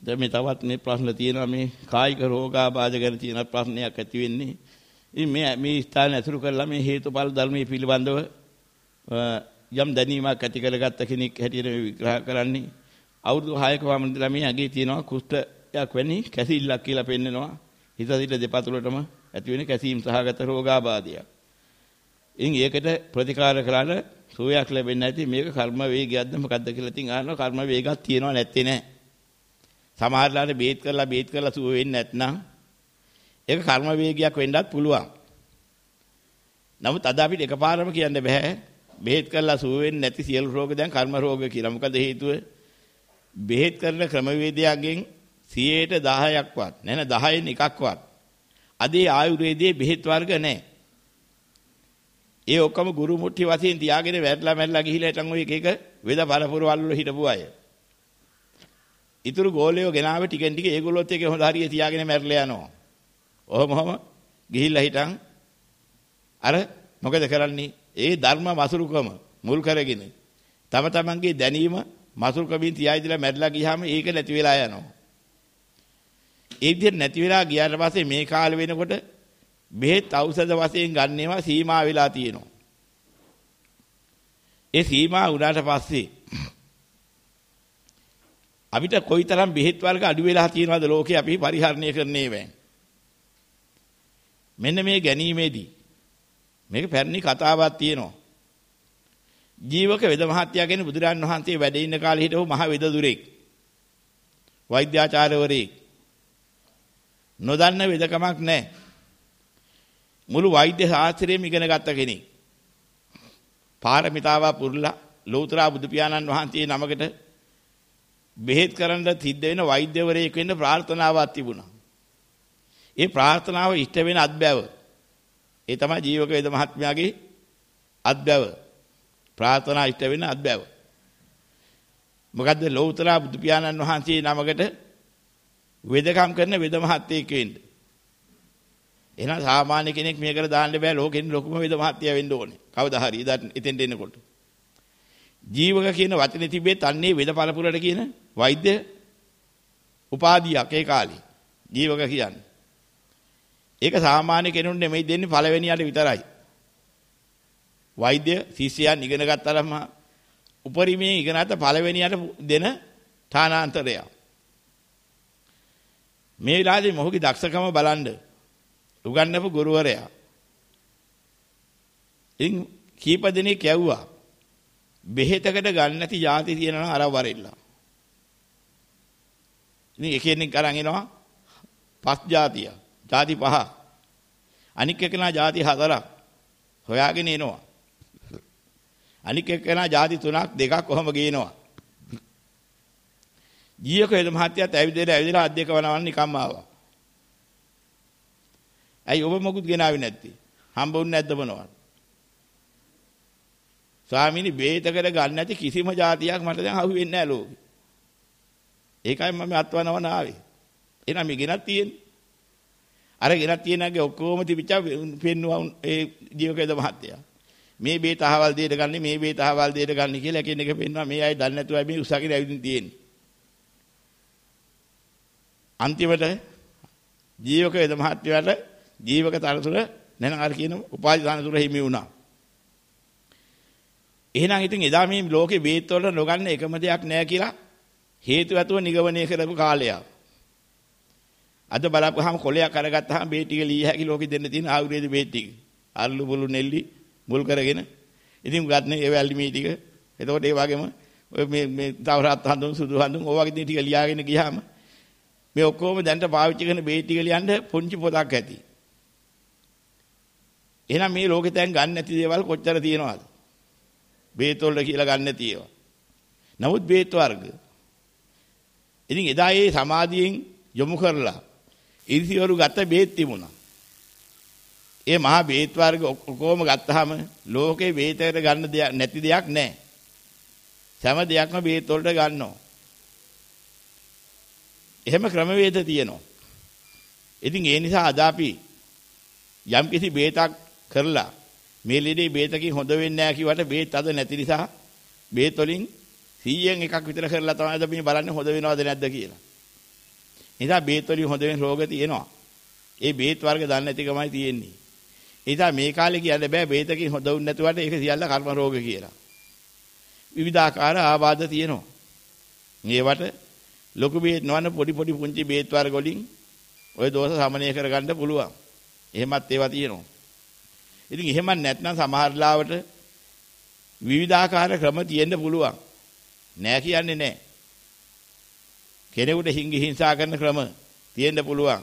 දැන් මේ තවත් මේ ප්‍රශ්න තියෙනවා මේ කායික රෝගාබාධ ගැන තියෙන ප්‍රශ්නයක් ඇති වෙන්නේ. ඉතින් මේ ස්ථාන ඇසුරු කරලා මේ හේතුඵල ධර්මයේ පිළිබඳව යම් දැනීමක් ඇති කරගත්ත කෙනෙක් හැටියට විග්‍රහ කරන්නේ. අවුරුදු 6ක වමන ළමයි අගේ තියෙනවා කුෂ්ඨයක් වැනි කැසිල්ලක් කියලා පෙන්නනවා. හිත දිට දෙපතුලටම ඇති වෙන කැසීම් සහගත රෝගාබාධයක්. ඉතින් ඒකට ප්‍රතිකාර කළාට සුවයක් ලැබෙන්නේ නැති මේක කර්ම වේගයක්ද මොකද්ද කියලා ඉතින් අහනවා. කර්ම වේගයක් තියෙනව නැත්තේ නෑ. සමහරලාට බේත් කරලා සුව වෙන්නේ නැත්නම් ඒක කර්ම වේගයක් වෙන්නත් පුළුවන්. නමුත් අද අපිට එකපාරම කියන්න බෑ බේත් කරලා සුව වෙන්නේ නැති සියලු රෝග දැන් කර්ම රෝග කියලා. මොකද හේතුව බේත් කරන ක්‍රමවේදයෙන් 10%ක්වත් නැන 10න් එකක්වත් අදී ආයුර්වේදයේ බෙහෙත් වර්ග නැහැ. ඒ ඔක්කොම ගුරු මුට්ටි වශයෙන් තියාගෙන වැටලා ගිහිලා හිටන් ඔය එක වේද පරපුරවල් වල හිටපු අය. ඊතුරු ගෝලියෝ ගෙනාවේ ටිකෙන් ටික ඒගොල්ලොත් එක හොඳ හරිය තියාගෙන මැරලා යනවා. ඔහොම ගිහිල්ලා හිටන් අර මොකද කරන්නේ? ඒ ධර්ම මසුරුකම මුල් කරගෙන තම තමන්ගේ දැනීම මසුරුකමින් තියායිදලා මැරලා ගියාම ඒක නැති වෙලා යනවා. ඒ විදිහට නැති වෙලා ගියාට පස්සේ මේ කාලෙ වෙනකොට බෙහෙත් ඖෂධ වශයෙන් ගන්නේවා සීමා වෙලා තියෙනවා. ඒ සීමා උඩට පස්සේ අපිට කොයිතරම් බෙහෙත් වර්ග අඩු වෙලා තියෙනවද ලෝකේ අපි පරිහරණය කරන්නේ වෙන්. මෙන්න මේ ගැනීමේදී මේක පැරණි කතාවක් තියෙනවා. ජීවක වෙද මහත්තයා කියන බුදුරන් වහන්සේ වැඩ ඉන්න කාලේ හිටපු මහ වෙද දුරෙක්. වෛද්‍යාචාර්යවරයෙක්. නොදන්න වෙදකමක් නැහැ. මුළු වෛද්‍ය ශාස්ත්‍රයේම ඉගෙන ගත්ත කෙනෙක්. පාරමිතාව පුරලා ලෞතර බුදු පියාණන් වහන්සේ නමකට බෙහෙත් කරන්න සිද්ධ වෙන වෛද්‍යවරයෙක් වෙන්න ප්‍රාර්ථනාවක් තිබුණා. ඒ ප්‍රාර්ථනාව ඉෂ්ට වෙන අත්බැව. ඒ තමයි ජීවක වේද මහත්මයාගේ අත්බැව. ප්‍රාර්ථනා ඉෂ්ට වෙන අත්බැව. මොකද්ද ලෞතර බුදු පියාණන් වහන්සේ නමකට වෙදකම් කරන වෙද මහත්තයෙක් වෙන්න. එහෙනම් සාමාන්‍ය කෙනෙක් මේකට දාන්න බෑ ලෝකෙන් ලොකුම වෙද මහත්තයා වෙන්න ඕනේ. කවදා හරි එතෙන්ට එනකොට. ජීවක කියන වචනේ තිබෙත් අන්නේ වෙද පළපුරට කියන වෛද්‍ය උපාධියක් ඒ කාලේ. ජීවක කියන්නේ. ඒක සාමාන්‍ය කෙනෙකුට නෙමෙයි දෙන්නේ පළවෙනියට විතරයි. වෛද්‍ය ශිෂ්‍යයන් ඉගෙන ගත්තාම උපරිමයෙන් ඉගෙන ගත්ත පළවෙනියට දෙන ථානාන්තරය. මේ වෙලාවේදී මොහුගේ දක්ෂකම බලන්න උගන්වපු ගුරුවරයා. ඉන් කීප දිනක් යවුවා. බෙහෙතකට ගන්න නැති જાති තියෙනවා අර වරෙල්ලා. ඉතින් එකෙනෙක් අරන් එනවා 5 જાතිය. જાති 5. අනික් එකනා જાති 4ක්. හොයාගෙන එනවා. අනික් එකනා જાති 3ක් 2ක් කොහොම ගේනවා. ජීවක වේද මහත්තයාත් ඇවිදලා අධ්‍යක්ෂක වනවන්න නිකම්ම ආවා. ඇයි ඔබ මොකුත් ගෙනාවේ නැත්තේ? හම්බුන්නේ නැද්ද මොනවද? ස්වාමීනි බේතකට ගන්න නැති කිසිම જાතියක් මට දැන් අහු වෙන්නේ නැහැ ලෝකේ. ඒකයි මම අත්වනවන ආවේ. එහෙනම් මේ ගෙනත් තියෙන්නේ. අර ගෙනත් තියෙනගේ ඔක්කොම තිබිච්චා පෙන්නවා ඒ ජීවක වේද මහත්තයා. මේ බේත අහවල් දෙයට ගන්න මේ බේත අහවල් දෙයට ගන්න කියලා එකින් එක පෙන්නවා. මේ අය දන්නේ නැතුවයි මේ උසාගෙන ඇවිදින් තියෙන්නේ. අන්තිමට ජීවක වේද මහත්මයාට ජීවක තනතුර නැන අර කියන උපාධි තනතුර හිමි වුණා. එහෙනම් ඉතින් එදා මේ ලෝකේ බේත් වල නොගන්න එකම දෙයක් නැහැ කියලා හේතු ඇතුව නිගමනය කරපු කාලයක්. අද බලපුවාම කොලයක් අරගත්තාම බේත් ටික ලී හැකි ලෝකෙ දෙන්න තියෙන ආයුර්වේද බේත් ටික. අල්ලු බුළු නෙල්ලි මුල් කරගෙන ඉතින් ගන්න ඒ වැල්ලි මේ ටික. එතකොට ඒ වගේම ඔය මේ තවරත් හඳුන් සුදු හඳුන් ඔය වගේ ටික ලියාගෙන ගියාම මේ ඔක්කොම දැන්ට පාවිච්චි කරන බේත් ටික ලියන්න පුංචි පොතක් ඇති. එහෙනම් මේ ලෝකෙ දැන් ගන්න නැති දේවල් කොච්චර තියෙනවද? බේත් වල කියලා ගන්න නැති ඒවා. නමුත් බේත් වර්ග. ඉතින් එදා ඒ සමාධියෙන් යොමු කරලා ඉරිසිවරු ගත්ත බේත් තිබුණා. ඒ මහා බේත් වර්ග ඔක්කොම ගත්තාම ලෝකේ බේතයට ගන්න දෙයක් නැති දෙයක් නැහැ. හැම දෙයක්ම බේත් වලට ගන්නවා. එහෙම ක්‍රමවේද තියෙනවා. ඉතින් ඒ නිසා අද අපි යම් කිසි බේතක් කරලා මේ ලෙඩේ බේතකින් හොඳ වෙන්නේ නැහැ කිව්වට බේත් අද නැති නිසා බේත් වලින් 100න් එකක් විතර කරලා තමයි අද මේ බලන්නේ හොඳ වෙනවද නැද්ද කියලා. නිසා බේත් වලින් හොඳ වෙන රෝග තියෙනවා. ඒ බේත් වර්ග දන්නේ නැතිකමයි තියෙන්නේ. ඒ නිසා මේ කාලේ කියන්න බෑ බේතකින් හොඳ වුනේ නැතුවට ඒක සියල්ල කර්ම රෝග කියලා. විවිධාකාර ආබාධ තියෙනවා. මේවට ලොකු බේත් නොවන පොඩි පොඩි පුංචි බේත් වර්ග වලින් ওই දෝෂ සමනය කරගන්න පුළුවන්. එහෙමත් ඒවා තියෙනවා. ඉතින් එහෙම නැත්නම් සමහර ලාවට විවිධාකාර ක්‍රම තියෙන්න පුළුවන්. නෑ කියන්නේ නෑ. කෙනෙකුට හිංසා කරන ක්‍රම තියෙන්න පුළුවන්.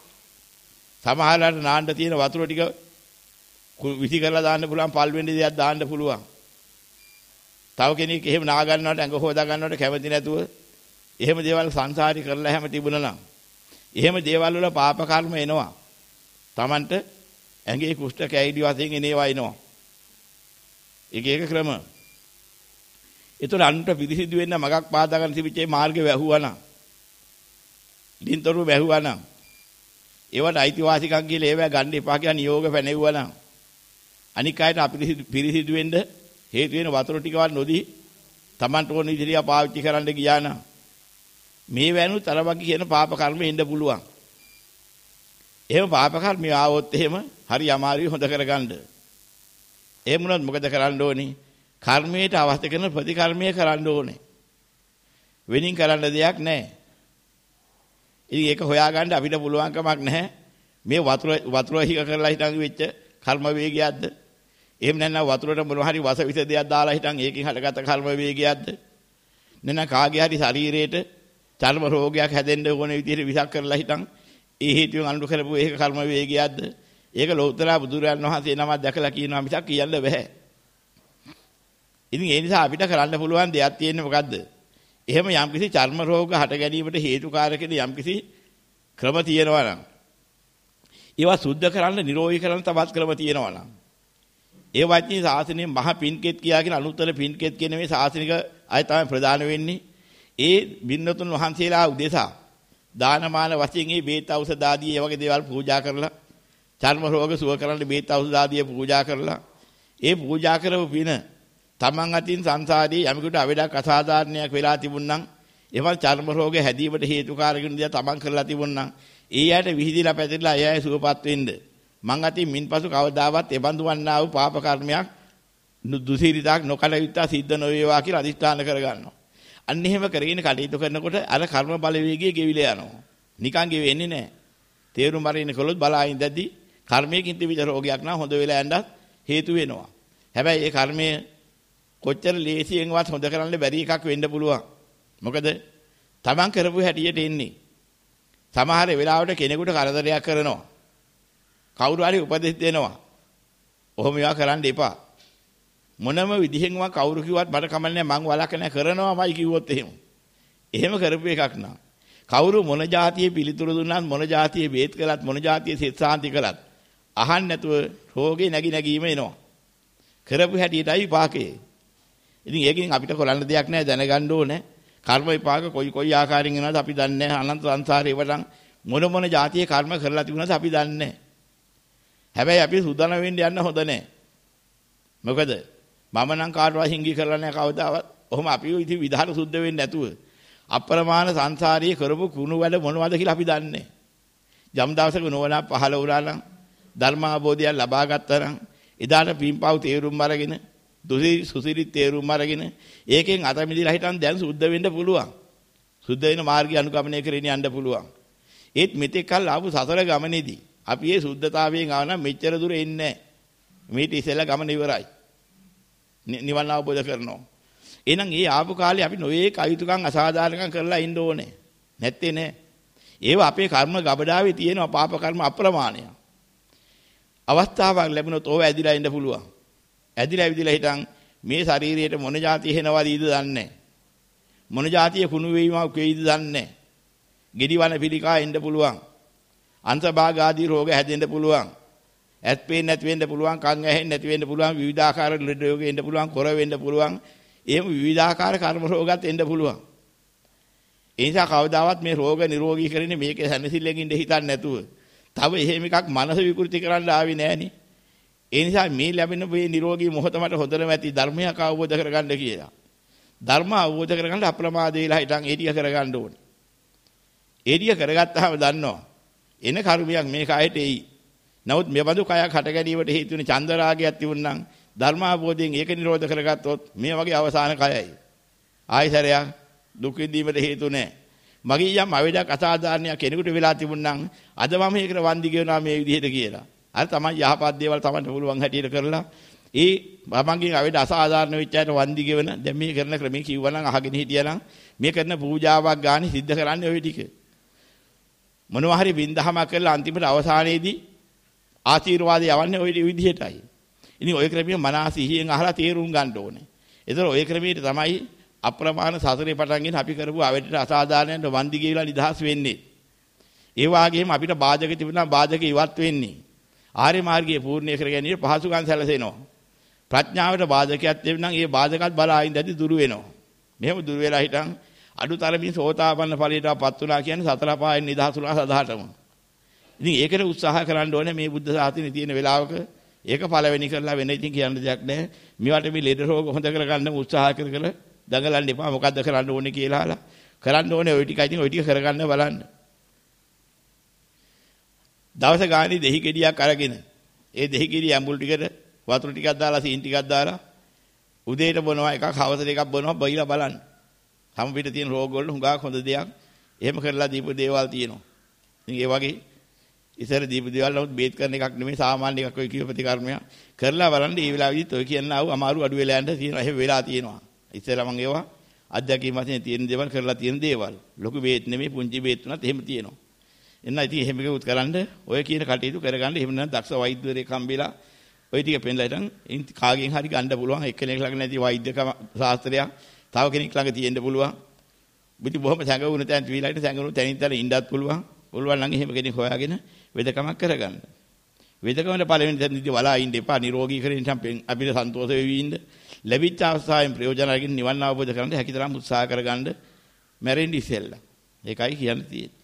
සමහරවිට නාන්න තියෙන වතුර ටික විසි කරලා දාන්න පුළුවන්, පල් වෙන්න දෙයක් දාන්න පුළුවන්. තව කෙනෙක් එහෙම නා ගන්නවට ඇඟ හොදා ගන්නවට කැමති නැතුව එහෙම දේවල් සංසාරي කරලා හැම තිබුණා නම් එහෙම දේවල් වල පාප කර්ම එනවා. Tamanට ඇඟේ කුෂ්ඨ කැයිලි වශයෙන් එනේවා එනවා. එක එක ක්‍රම. ඒතර අන්ට පිරිසිදු වෙන්න මගක් පාදා ගන්න තිබිච්ච මාර්ගේ වැහුවා නම් දින්තරු වැහුවා නම් ඒවට අයිතිවාසිකම් කියලා ඒවා ගන්න එපා කියන නියෝග පැනෙවුවා නම් අනික් අයට පිරිසිදු වෙන්න හේතු වෙන වතුර ටිකවත් නොදී Tamanට ඕන විදිහට පාවිච්චි කරන්න ගියා නම් මේ වැනුත් අර වගේ කියන පාප කර්ම එන්න පුළුවන්. එහෙම පාප කර්ම ආවොත් එහෙම හරි අමාරුයි හොඳ කරගන්න. එහෙම වුණොත් මොකද කරන්න ඕනේ? කර්මයට අවශ්‍ය කරන ප්‍රතිකර්මය කරන්න ඕනේ. වෙනින් කරන්න දෙයක් නැහැ. ඉතින් ඒක හොයාගන්න අපිට පුළුවන් කමක් නැහැ. මේ වතුර හික කරලා හිටන් වෙච්ච කර්ම වේගයක්ද? එහෙම නැත්නම් වතුරට මොන හරි වස විස දෙයක් දාලා හිටන් ඒකෙන් හටගත්ත කර්ම වේගයක්ද? නැත්නම් කාගේ හරි ශරීරයට චර්ම රෝගයක් හැදෙන්න ඕන විදිහට විසක් කරලා හිටන් ඒ හේතුවෙන් අනුර කරපු ඒක කර්ම වේගයක්ද? ඒක ලෞතර බුදුරයන් වහන්සේ නමක් දැකලා කියනවා මිසක් කියන්න බෑ. ඉතින් ඒ නිසා අපිට කරන්න පුළුවන් දෙයක් තියෙන්නේ මොකද්ද? එහෙම යම්කිසි චර්ම රෝග හට ගැනීමට හේතුකාරක යම්කිසි ක්‍රම තියෙනවා නම් ඒවා සුද්ධ කරන්න නිරෝධී කරන්න තවත් ක්‍රම තියෙනවා නම් ඒ වචනේ සාසනයේ මහ පින්කෙත් කියාගෙන අනුත්තර පින්කෙත් කියන මේ සාසනික අය තමයි ප්‍රධාන වෙන්නේ. ඒ බින්නතුන් වහන්සේලා උදෙසා දානමාන වශයෙන් මේ බේත ඖෂධ ආදී ඒ වගේ දේවල් පූජා කරලා චර්ම රෝග සුව කරන්න බේත ඖෂධ ආදී පූජා කරලා ඒ පූජා කරපු පින තමන් අතින් සංසාරී යමෙකුට අවඩක් අසාධාරණයක් වෙලා තිබුණනම් එවන් චර්ම රෝග හැදීමට හේතුකාරක වෙන දේ තමන් කරලා තිබුණනම් ඒ යට විහිදිලා පැතිරලා ඒ අය සුවපත් වෙන්න මං අතින් මින්පසු කවදාවත් එබඳු වන්නා වූ පාප කර්මයක් දුසිරිතක් නොකල යුත්තා සිද්ධ නොවේවා කියලා අදිස්ථාන කරගන්නවා. අන්න එහෙම කරගෙන කටයුතු කරනකොට අර කර්ම බලවේගය ගෙවිලා යනවා. නිකන් ගෙවෙන්නේ නැහැ. තේරුම් අරින්න කළොත් බලායින් දැද්දි කර්මයකින් තිබිච්ච රෝගයක් නම් හොඳ වෙලා යන්නත් හේතු වෙනවා. හැබැයි ඒ කර්මය කොච්චර ලේසියෙන්වත් හොඳ කරන්න බැරි එකක් වෙන්න පුළුවන්. මොකද තමන් කරපු හැටියට එන්නේ. සමහර වෙලාවට කෙනෙකුට කරදරයක් කරනවා. කවුරු හරි උපදෙස් දෙනවා. ඔහොම ඒවා කරන්න එපා. මොනම විදිහෙන්වත් කවුරු කිව්වත් මට කමන්නේ මං වලකන කරනවාමයි කිව්වොත් එහෙම. එහෙම කරපු එකක් නා. කවුරු මොන જાතියේ පිළිතුරු දුන්නත් මොන જાතියේ වේත් කළත් මොන જાතියේ සිත සාන්ති කළත් අහන්න නැතුව රෝගේ නැගීම එනවා. කරපු හැටියටයි විපාකේ. ඉතින් ඒකෙන් අපිට කරන්න දෙයක් නැහැ දැනගන්න ඕනේ. කර්ම විපාක කොයි ආකාරයෙන් එනවද අපි දන්නේ නැහැ. අනන්ත සංසාරේ වටන් මොන જાතියේ කර්ම කරලා තිබුණාද අපි දන්නේ නැහැ. හැබැයි අපි සුදානම් වෙන්න යන්න හොඳ නැහැ. මොකද මම නම් කාටවත් හිංගි කරලා නැහැ කවදාවත්. ඔහොම අපි ඉතින් විධාන සුද්ධ වෙන්නේ නැතුව අප්‍රමාණ සංසාරයේ කරපු කුණු වැඩ මොනවද කියලා අපි දන්නේ නැහැ. ජම් දවසක නෝනා පහළ වුණා නම් ධර්ම අවබෝධය ලබා ගත්තා නම් එදාට පින්පව් තේරුම් අරගෙන සුසිරි තේරුම් අරගෙන ඒකෙන් අත මිදලා හිටන් දැන් සුද්ධ වෙන්න පුළුවන්. සුද්ධ වෙන මාර්ගය අනුගමනය කරගෙන යන්න පුළුවන්. ඒත් මෙතෙක් කල් ආපු සසර ගමනේදී අපි මේ සුද්ධතාවයෙන් ආව නම් මෙච්චර දුර එන්නේ නැහැ. මේටි ඉස්සෙල්ලා ගමන ඉවරයි. නිවන අවබෝධ කරනවා. එහෙනම් මේ ආපු කාලේ අපි නොයේ කයුතුකම් අසාධාරණකම් කරලා ඉන්න ඕනේ. නැත්තේ නෑ. ඒව අපේ කර්ම ගබඩාවේ තියෙන පාප කර්ම අප්‍රමාණය. අවස්ථාවක් ලැබුණොත් ඕව ඇදිලා ඉන්න පුළුවන්. ඇදිලා ඇවිදලා හිටන් මේ ශරීරයට මොන જાතිය එනවදීද දන්නේ නැහැ. මොන જાතිය කුණු වේීමක් වෙයිද දන්නේ නැහැ. ගෙඩිවන පිළිකා එන්න පුළුවන්. අන්තභාග ආදී රෝග හැදෙන්න පුළුවන්. ඇස් පේන්නේ නැති වෙන්න පුළුවන්, කන් ඇහෙන්නේ නැති වෙන්න පුළුවන්, විවිධාකාර ලෙඩ රෝග එන්න පුළුවන්, කොර වෙන්න පුළුවන්. එහෙම විවිධාකාර කර්ම රෝගات එන්න පුළුවන්. ඒ නිසා කවදාවත් මේ රෝග නිරෝගී කරන්නේ මේකේ සැනසෙල්ලෙන් ඉඳ හිතන්නේ නැතුව. තව එහෙම එකක් මනස විකෘති කරන්න ආවේ නෑනේ. ඒ නිසා මේ ලැබෙන මේ නිරෝගී මොහොත මට හොඳටම ඇති ධර්මයක් අවබෝධ කරගන්න කියලා. ධර්ම අවබෝධ කරගන්න අප්‍රමාදේලා හිටන් ඒ ටික කරගන්න ඕනේ. ඒ ටික කරගත්තාම දන්නවා එන කර්මයක් මේ කයට එයි. නමුත් මේ බඳු කයක් හට ගැනීමට හේතු වෙන චන්දරාගයක් තිබුණනම් ධර්මාභෝධයෙන් ඒක නිරෝධ කරගත්තොත් මේ වගේ අවසාන කයයි. ආයතරයක් දුක් විඳීමට හේතු නැහැ. මගේ යම් අවේදක් අසාධාරණයක් කෙනෙකුට වෙලා තිබුණනම් අද මම ඒකට වන්දි ගෙවනවා මේ විදිහට කියලා. අර තමයි යහපත් දේවල් තමන්ට පුළුවන් හැටියට කරලා ඒ මමගේ අවේද අසාධාරණ වෙච්ච අයට වන්දි ගෙවන දැන් මේ කරන ක්‍රමයේ කිව්වනම් අහගෙන හිටියනම් මේ කරන පූජාවක් ගානේ සිද්ධ කරන්නේ ওই ටික. මොනවා හරි බින්දහමක් කරලා අන්තිමට අවසානයේදී ආශිර්වාදය යවන්නේ ওই විදිහටයි. ඉතින් ওই ක්‍රමයේ මනස සිහියෙන් අහලා තේරුම් ගන්න ඕනේ. ඒතර ওই ක්‍රමයේ තමයි අප්‍රමාණ සසරේ පටන්ගෙන අපි කරපු අවේදට අසාධාරණයට වන්දි ගෙවිලා නිදහස් වෙන්නේ. ඒ වගේම අපිට බාධක තිබුණා බාධක ඉවත් වෙන්නේ. ආර්ය මාර්ගයේ පූර්ණේ කර ගැනීම පහසුකම් සැලසෙනවා. ප්‍රඥාවට බාධකයක් තිබුණනම් ඒ බාධකත් බලායින් දැදි දුරු වෙනවා. මෙහෙම දුරු වෙලා හිටන් අඩුතරමින් සෝතාපන්න ඵලයටපත් වුණා කියන්නේ සතර පායෙන් නිදහසුලා සදාටම. ඉතින් ඒකට උත්සාහ කරන්න ඕනේ මේ බුද්ධ ශාසනයේ තියෙන වෙලාවක ඒක පළවෙනි කරලා වෙන ඉතින් කියන්න දෙයක් නැහැ. මේවට මේ ලෙඩ රෝග හොඳ කරගන්න උත්සාහ කර දඟලන්න එපා. මොකද්ද කරන්න ඕනේ කියලා අහලා කරන්න ඕනේ ওই ටිකයි. ඉතින් ওই ටික කරගන්න බලන්න. දවස ගානේ දෙහි ගෙඩියක් අරගෙන ඒ දෙහි ගෙඩිය ඇඹුල් ටිකට වතුර ටිකක් දාලා සීන් ටිකක් දාලා උදේට බොනවා එකක් හවසට එකක් බොනවා බයිලා බලන්න. හැම පිට තියෙන රෝග වල හුඟක් හොඳ දෙයක්. එහෙම කරලා දීපු දේවල් තියෙනවා. ඉතින් ඒ වගේ ඉස්සර දීපු දේවල් නමුත් බේත් කරන එකක් නෙමෙයි සාමාන්‍ය එකක් ඔය කියව ප්‍රතිකර්මයක්. කරලා බලන්න මේ වෙලාවෙදිත් ඔය කියන්න ආව අමාරු අඩු වෙලා යන්න තියෙනවා. එහෙම වෙලා තියෙනවා. ඉස්සර මම ඒවා අධ්‍යක්ීම් වශයෙන් තියෙන දේවල් කරලා තියෙන දේවල්. ලොකු බේත් නෙමෙයි පුංචි බේත් උනත් එහෙම තියෙනවා. එන්න ඉතින් එහෙම එකකුත් කරන්න ඔය කියන කටයුතු කරගන්න එහෙම නැත්නම් දක්ෂ වෛද්‍යවරයෙක් හම්බෙලා ඔය ටික පෙන්නලා ඉතින් කාගෙන් හරි ගන්න පුළුවන් එක්කෙනෙක් ළඟ නැති වෛද්‍යකම ශාස්ත්‍රයක් තව කෙනෙක් ළඟ තියෙන්න පුළුවන්. බුදු බොහොම සැඟවුණ තැන් ත්‍විලයිට සැඟවුණු තැනින් තැන ඉන්නත් පුළුවන්. පුළුවන් නම් එහෙම කෙනෙක් හොයාගෙන වෙදකමක් කරගන්න. වෙදකමට පළවෙනි තැනදී වලා ඉන්න එපා. නිරෝගී කරගෙන අපිට සන්තෝෂ වෙවි ඉන්න. ලැබිච්ච අවස්ථාවෙන් ප්‍රයෝජන අරගෙන නිවන් අවබෝධ කරගන්න හැකිතරම් උත්සාහ කරගන්න මැරෙන්න ඉස්සෙල්ලා. ඒකයි කියන්න තියෙන්නේ.